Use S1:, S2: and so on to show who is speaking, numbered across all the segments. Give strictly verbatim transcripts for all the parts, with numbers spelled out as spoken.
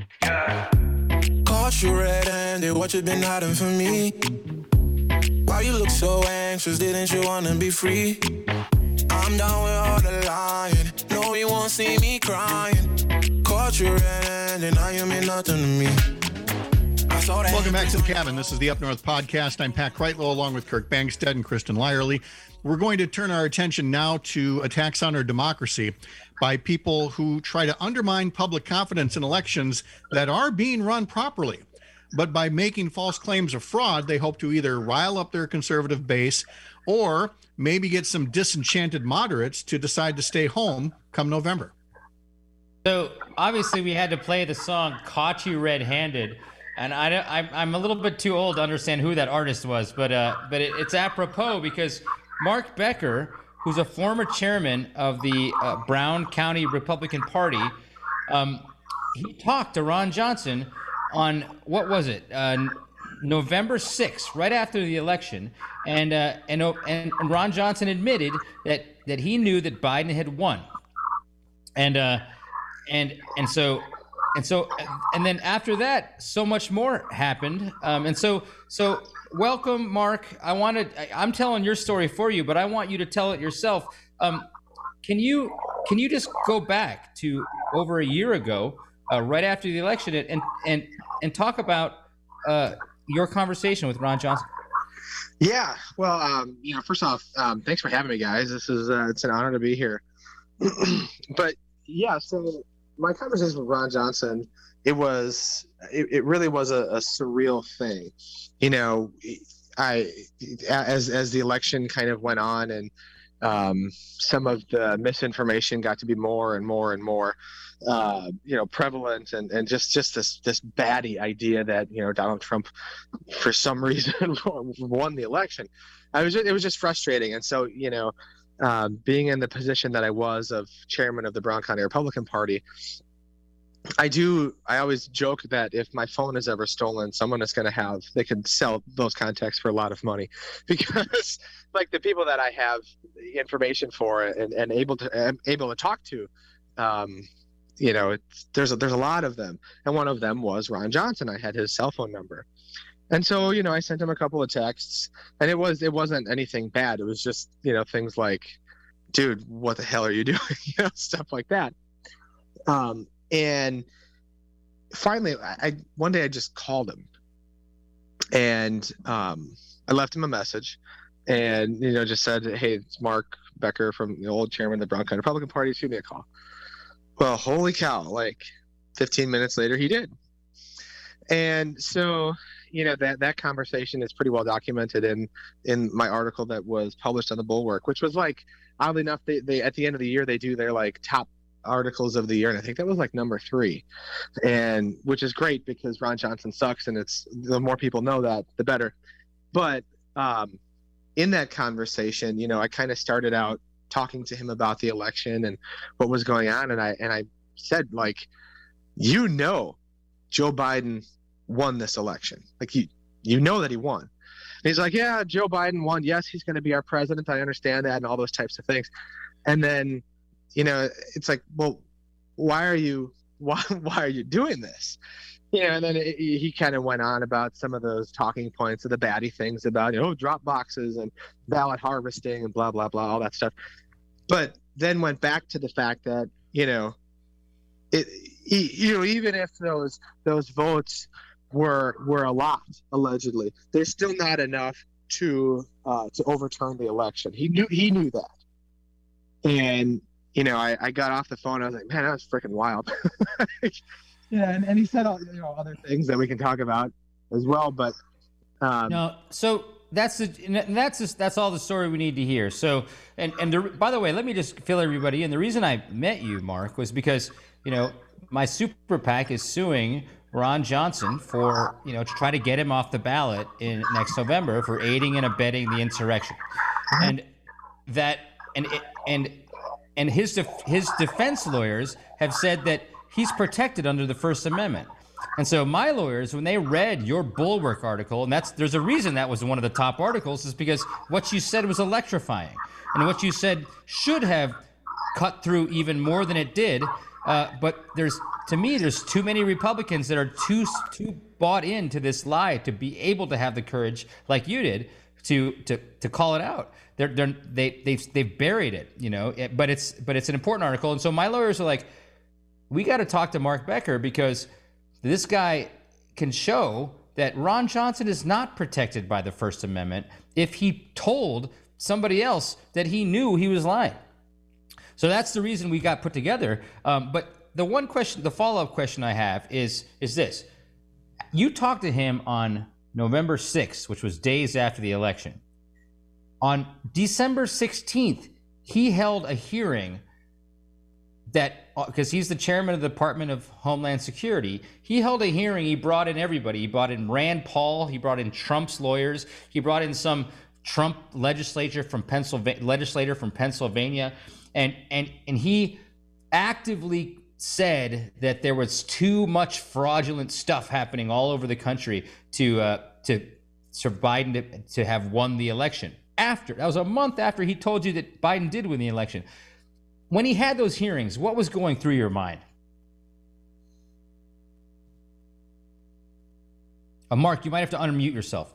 S1: Caught you red-handed, what you been hiding from me? Why you look so anxious, didn't you wanna be free? I'm down with all the lying, no you won't see me crying. Caught you red-handed, now you mean nothing to me.
S2: Welcome back to the cabin. This is the Up North Podcast. I'm Pat Kreitlow along with Kirk Bangstead and Kristen Lyerly. We're going to turn our attention now to attacks on our democracy by people who try to undermine public confidence in elections that are being run properly. But by making false claims of fraud, they hope to either rile up their conservative base or maybe get some disenchanted moderates to decide to stay home come November.
S3: So obviously we had to play the song Caught You Red-Handed. And I, I, I'm a little bit too old to understand who that artist was, but uh, but it, it's apropos because Mark Becker, who's a former chairman of the uh, Brown County Republican Party, um, he talked to Ron Johnson on, what was it, uh, November sixth, right after the election, and, uh, and and Ron Johnson admitted that that he knew that Biden had won, and uh, and and so. And so, and then after that, so much more happened. Um, and so, so welcome, Mark. I wanted, I, I'm telling your story for you, but I want you to tell it yourself. Um, can you, can you just go back to over a year ago, uh, right after the election, and and and talk about uh, your conversation with Ron Johnson?
S4: Yeah. Well, um, you know, first off, um, thanks for having me, guys. This is uh, it's an honor to be here. But yeah, so. My conversation with Ron Johnson, it was, it, it really was a, a surreal thing. You know, I, as, as the election kind of went on and um, some of the misinformation got to be more and more and more, uh, you know, prevalent and, and just, just this, this baddie idea that, you know, Donald Trump, for some reason, won the election. I was, it was just frustrating. And so, you know, Um, being in the position that I was of chairman of the Brown County Republican Party, I do, I always joke that if my phone is ever stolen, someone is going to have, they could sell those contacts for a lot of money because like the people that I have information for and, and able to, am able to talk to, um, you know, it's, there's a, there's a lot of them. And one of them was Ron Johnson. I had his cell phone number. And so, you know, I sent him a couple of texts, and it was it wasn't anything bad. It was just, you know, things like, dude, what the hell are you doing? You know, stuff like that. Um, and finally, I one day I just called him, and um, I left him a message, and, you know, just said, hey, it's Mark Becker from the old chairman of the Brown County Republican Party. Shoot me a call. Well, holy cow, like fifteen minutes later, he did. And so, you know, that, that conversation is pretty well documented in, in my article that was published on the Bulwark, which was like, oddly enough, they, they, at the end of the year, they do their like top articles of the year. And I think that was like number three, and which is great because Ron Johnson sucks. And it's, the more people know that, the better. But um, in that conversation, you know, I kind of started out talking to him about the election and what was going on. And I, and I said, like, you know, Joe Biden won this election. Like, you you know that he won. And he's like, yeah, Joe Biden won. Yes, he's going to be our president. I understand that, and all those types of things. And then, you know, it's like, well, why are you why why are you doing this? You know, and then it, he kind of went on about some of those talking points of the baddie things about, you know, drop boxes and ballot harvesting and blah blah blah, all that stuff. But then went back to the fact that, you know, it you know, even if those those votes were were a lot, allegedly, there's still not enough to uh, to overturn the election. He knew he knew that. And, you know, I, I got off the phone. I was like, man, that was freaking wild. Yeah, and, and he said all, you know, other things that we can talk about as well. But um,
S3: no, so that's the and that's just, that's all the story we need to hear. So, and and the, by the way, let me just fill everybody in. The reason I met you, Mark, was because, you know, my super PAC is suing Ron Johnson for, you know, to try to get him off the ballot in next November for aiding and abetting the insurrection, and that and and and his def- his defense lawyers have said that he's protected under the First Amendment. And so my lawyers, when they read your Bulwark article, and that's there's a reason that was one of the top articles, is because what you said was electrifying, and what you said should have cut through even more than it did. Uh, but there's, to me, there's too many Republicans that are too too bought into this lie to be able to have the courage, like you did, to to to call it out. They're they're they they've they've buried it, you know. It, but it's but it's an important article, and so my lawyers are like, we got to talk to Mark Becker because this guy can show that Ron Johnson is not protected by the First Amendment if he told somebody else that he knew he was lying. So that's the reason we got put together. Um, but the one question, the follow-up question I have is, is this. You talked to him on November sixth, which was days after the election. On December sixteenth, he held a hearing that, because he's the chairman of the Department of Homeland Security, he held a hearing, he brought in everybody. He brought in Rand Paul, he brought in Trump's lawyers, he brought in some Trump legislature from Pennsylvania, legislator from Pennsylvania. And, and and he actively said that there was too much fraudulent stuff happening all over the country to uh, to for Biden to, to have won the election. After that was a month after he told you that Biden did win the election. When he had those hearings, what was going through your mind? Uh, Mark, you might have to unmute yourself.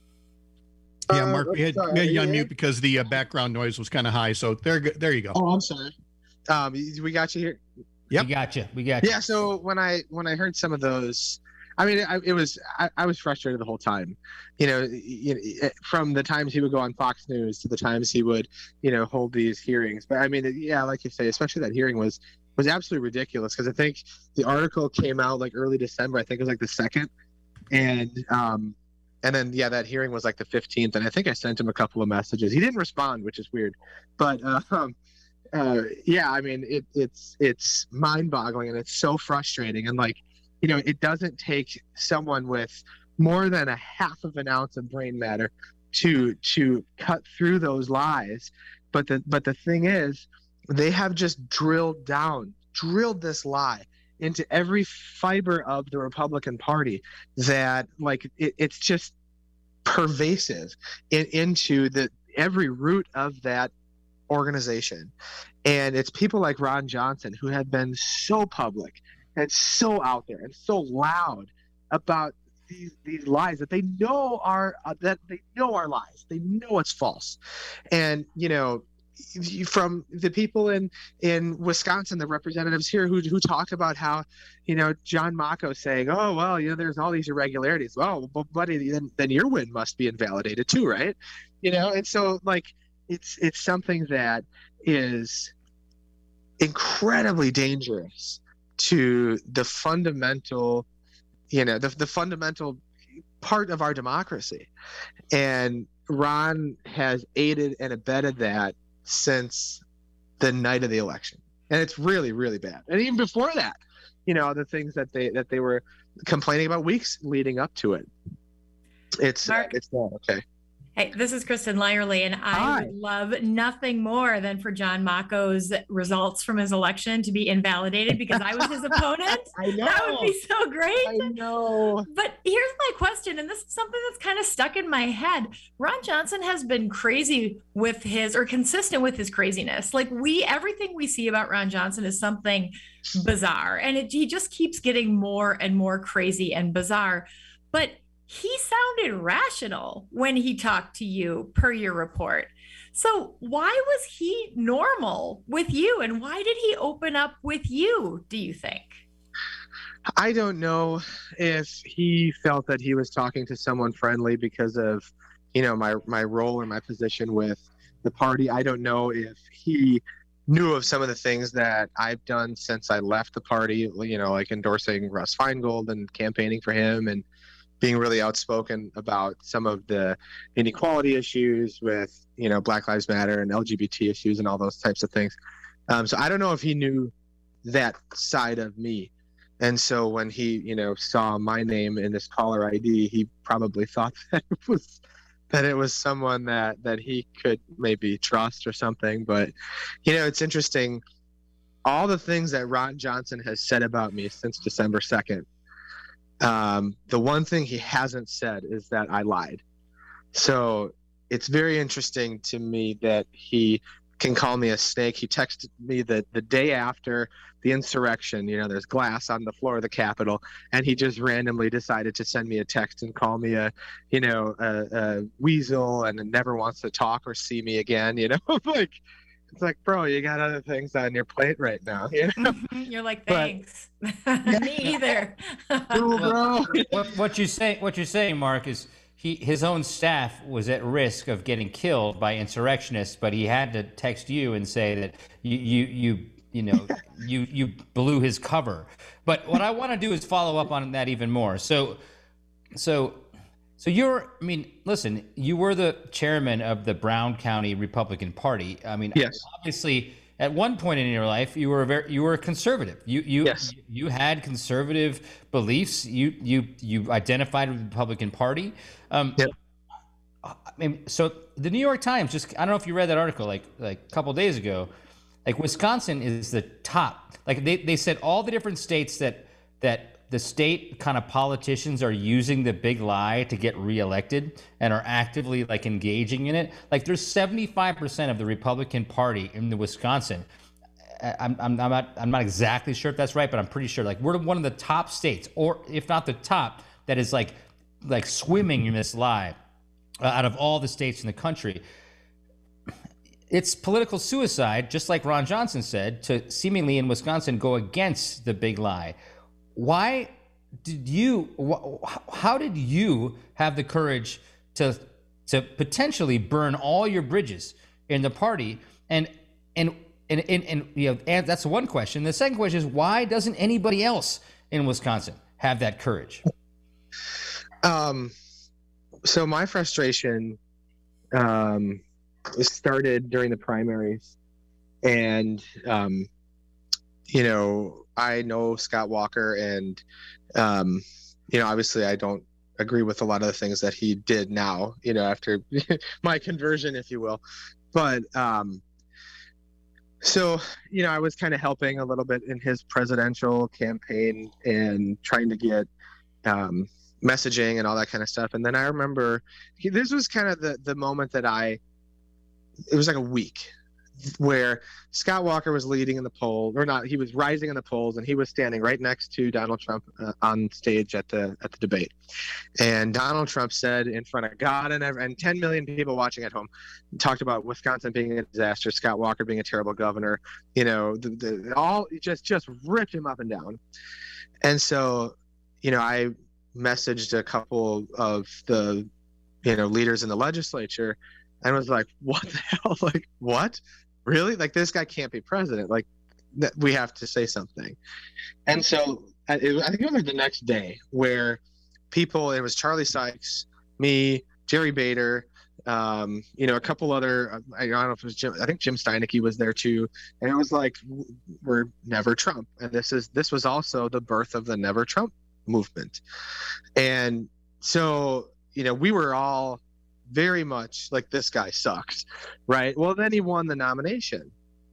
S2: Yeah, Mark,
S4: Uh,
S2: we had,
S4: sorry,
S2: we had you
S4: are you
S2: unmute
S4: here?
S2: because the uh, background noise was kind of high. So there, there you go.
S4: Oh, I'm sorry. Um, we got you here.
S2: Yep.
S3: We got you. We got you.
S4: Yeah. So when I when I heard some of those, I mean, I, it was I, I was frustrated the whole time. You know, you know, from the times he would go on Fox News to the times he would, you know, hold these hearings. But I mean, yeah, like you say, especially that hearing was was absolutely ridiculous because I think the article came out like early December. I think it was like the second, and um, and then yeah, that hearing was like the fifteenth. And I think I sent him a couple of messages. He didn't respond, which is weird, but. Um, Uh, yeah, I mean, it, it's it's mind-boggling and it's so frustrating. And like, you know, it doesn't take someone with more than a half of an ounce of brain matter to to cut through those lies. But the but the thing is, they have just drilled down, drilled this lie into every fiber of the Republican Party. That like it, it's just pervasive in, into the every root of that organization. And it's people like Ron Johnson who have been so public and so out there and so loud about these these lies that they know are uh, that they know are lies. They know it's false. And you know, from the people in in Wisconsin, the representatives here who who talk about how, you know, John Mako saying, oh well, you know, there's all these irregularities. Well, but buddy, then then your win must be invalidated too, right? You know, and so like it's it's something that is incredibly dangerous to the fundamental, you know, the, the fundamental part of our democracy. And Ron has aided and abetted that since the night of the election. And it's really, really bad. And even before that, you know, the things that they that they were complaining about weeks leading up to it. It's uh, it's not okay.
S5: Hey, this is Kristen Lyerly, and I
S4: Hi.
S5: would love nothing more than for John Mako's results from his election to be invalidated because I was his opponent.
S4: I know.
S5: That would be so great.
S4: I know.
S5: But here's my question, and this is something that's kind of stuck in my head. Ron Johnson has been crazy with his, or consistent with his craziness. Like we, everything we see about Ron Johnson is something bizarre, and it, he just keeps getting more and more crazy and bizarre. But he sounded rational when he talked to you, per your report. So why was he normal with you, and why did he open up with you, do you think?
S4: I don't know if he felt that he was talking to someone friendly because of, you know, my my role and my position with the party. I don't know if he knew of some of the things that I've done since I left the party, you know, like endorsing Russ Feingold and campaigning for him and being really outspoken about some of the inequality issues with, you know, Black Lives Matter and L G B T issues and all those types of things. Um, so I don't know if he knew that side of me. And so when he, you know, saw my name in this caller I D, he probably thought that it was that it was someone that that he could maybe trust or something. But, you know, it's interesting. All the things that Ron Johnson has said about me since December second, Um, the one thing he hasn't said is that I lied. So it's very interesting to me that he can call me a snake. He texted me the, the day after the insurrection. You know, there's glass on the floor of the Capitol, and he just randomly decided to send me a text and call me a, you know, a, a weasel and never wants to talk or see me again. You know, like it's like, bro, you got other things on your plate right now. You know?
S5: You're like, thanks. But, me either.
S4: Cool, bro.
S3: what, what you say, what you're saying, Mark, is he his own staff was at risk of getting killed by insurrectionists, but he had to text you and say that you you you you know you you blew his cover. But what I want to do is follow up on that even more. So so so you're I mean, listen, you were the chairman of the Brown County Republican Party. I mean,
S4: yes.
S3: Obviously at one point in your life, you were a very, you were a conservative. You you
S4: yes.
S3: you had conservative beliefs. You you you identified with the Republican Party. Um,
S4: yep.
S3: I mean, so the New York Times just I don't know if you read that article like like a couple days ago. Like Wisconsin is the top. Like they, they said all the different states that that the state kind of politicians are using the big lie to get reelected and are actively like engaging in it. Like there's seventy-five percent of the Republican Party in the Wisconsin. I'm, I'm, I'm not I'm not exactly sure if that's right, but I'm pretty sure like we're one of the top states, or if not the top, that is like like swimming in this lie uh, out of all the states in the country. It's political suicide, just like Ron Johnson said, to seemingly in Wisconsin go against the big lie. Why did you, wh- how did you have the courage to to potentially burn all your bridges in the party? And and and and, and you know, and that's one question. The second question is, why doesn't anybody else in Wisconsin have that courage?
S4: Um, so my frustration um, started during the primaries, and um, you know. I know Scott Walker, and um, you know, obviously, I don't agree with a lot of the things that he did now. You know, after my conversion, if you will. But um, so you know, I was kind of helping a little bit in his presidential campaign and trying to get um, messaging and all that kind of stuff. And then I remember he, this was kind of the the moment that I. It was like a week where Scott Walker was leading in the poll, or not, he was rising in the polls, and he was standing right next to Donald Trump uh, on stage at the at the debate. And Donald Trump said in front of God and, and ten million people watching at home, talked about Wisconsin being a disaster, Scott Walker being a terrible governor, you know, the, the, all just just ripped him up and down. And so, you know, I messaged a couple of the, you know, leaders in the legislature and was like, what the hell? Like, what? Really? Like, this guy can't be president. Like, th- we have to say something. And so I, it, I think it was like the next day where people, it was Charlie Sykes, me, Jerry Bader, um, you know, a couple other, I don't know if it was Jim, I think Jim Steineke was there too. And it was like, we're Never Trump. And this is, this was also the birth of the Never Trump movement. And so, you know, we were all very much like, this guy sucks, right? Well, then he won the nomination,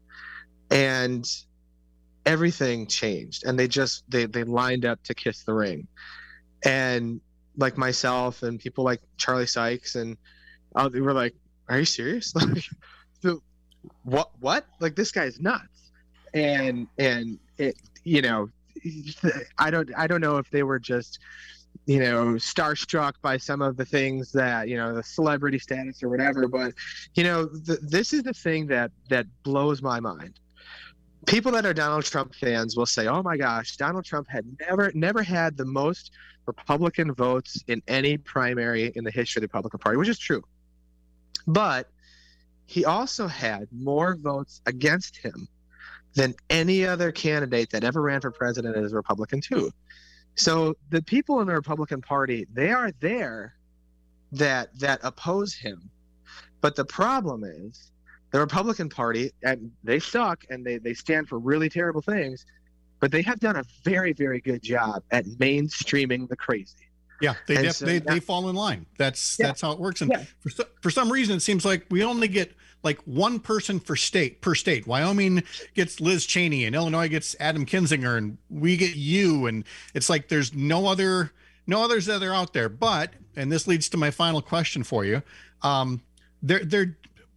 S4: and everything changed, and they just they they lined up to kiss the ring. And like myself and people like Charlie Sykes and uh, they were like, are you serious? Like, so what what like, this guy's nuts. And and it, you know, I don't I don't know if they were just, you know, starstruck by some of the things that, you know, the celebrity status or whatever. But, you know, the, this is the thing that, that blows my mind. People that are Donald Trump fans will say, oh my gosh, Donald Trump had never, never had the most Republican votes in any primary in the history of the Republican Party, which is true. But he also had more votes against him than any other candidate that ever ran for president as a Republican too. So the people in the Republican Party, they are there that that oppose him. But the problem is the Republican Party, and they suck, and they, they stand for really terrible things, but they have done a very, very good job at mainstreaming the crazy.
S2: Yeah, they def-
S4: so
S2: they,
S4: that,
S2: they fall in line. That's
S4: yeah,
S2: that's how it works. And
S4: yeah.
S2: for so, for some reason, it seems like we only get like one person for state per state. Wyoming gets Liz Cheney, and Illinois gets Adam Kinzinger, and we get you. And it's like there's no other no others that are out there. But, and this leads to my final question for you. Um, they're they're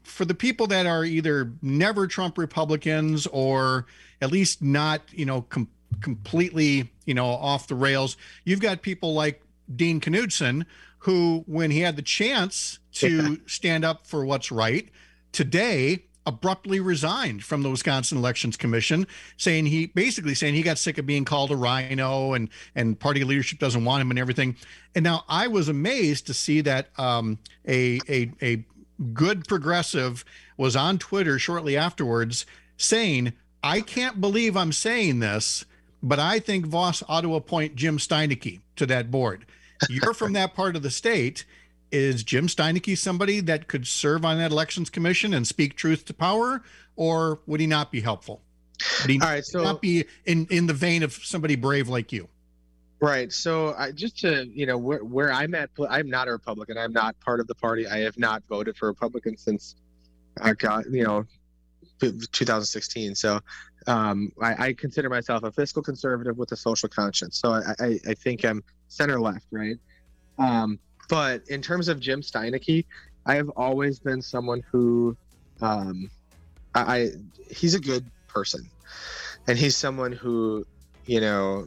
S2: for the people that are either never Trump Republicans or at least not, you know, com- completely, you know, off the rails, you've got people like Dean Knudsen, who, when he had the chance to yeah. stand up for what's right, today abruptly resigned from the Wisconsin Elections Commission, saying he basically saying he got sick of being called a rhino and and party leadership doesn't want him and everything. And now I was amazed to see that um, a a a good progressive was on Twitter shortly afterwards saying, "I can't believe I'm saying this, but I think Voss ought to appoint Jim Steineke to that board." You're from that part of the state. Is Jim Steineke somebody that could serve on that elections commission and speak truth to power, or would he not be helpful? Would he
S4: All right, so,
S2: not be in, in the vein of somebody brave like you?
S4: Right. So I, just to, you know, where, where I'm at, I'm not a Republican. I'm not part of the party. I have not voted for Republican since I got, you know, two thousand sixteen. So um, I, I consider myself a fiscal conservative with a social conscience. So I, I, I think I'm center left, right? Um, But in terms of Jim Steineke, I have always been someone who, um, I, I he's a good person, and he's someone who, you know,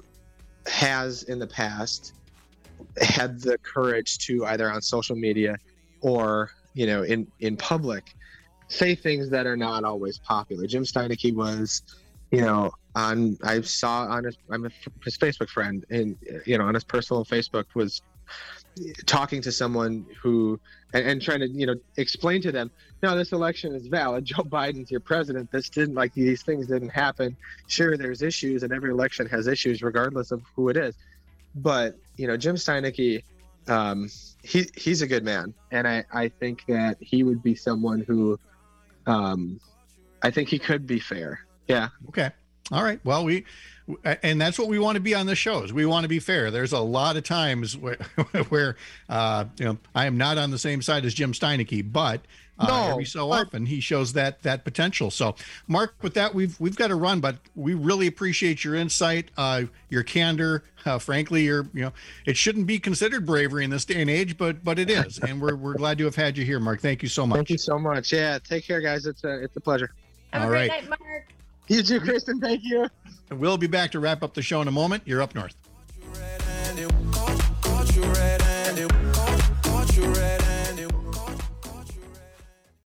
S4: has in the past had the courage to either on social media or, you know, in in public say things that are not always popular. Jim Steineke was, you know, on I saw on his I'm a, his Facebook friend, and you know, on his personal Facebook was talking to someone who and, and trying to, you know, explain to them, no, this election is valid. Joe Biden's your president. This didn't like these things didn't happen. Sure, there's issues, and every election has issues regardless of who it is. But, you know, Jim Steineke, um, he he's a good man, and I, I think that he would be someone who, um, I think he could be fair. Yeah.
S2: Okay. All right. Well, we, and that's what we want to be on the shows. We want to be fair. There's a lot of times where, where uh, you know, I am not on the same side as Jim Steineke, but uh, no, every so but... often he shows that that potential. So, Mark, with that, we've we've got to run, but we really appreciate your insight, uh, your candor. Uh, frankly, you're you know, it shouldn't be considered bravery in this day and age, but but it is, and we're we're glad to have had you here, Mark. Thank you so much.
S4: Thank you so much. Yeah, take care, guys. It's a it's a pleasure.
S5: Have a
S2: All
S5: great
S2: right.
S5: night, Mark.
S4: You too, Kristen. Thank you.
S2: We'll be back to wrap up the show in a moment. You're up north.
S1: Red-handed, caught, caught you red.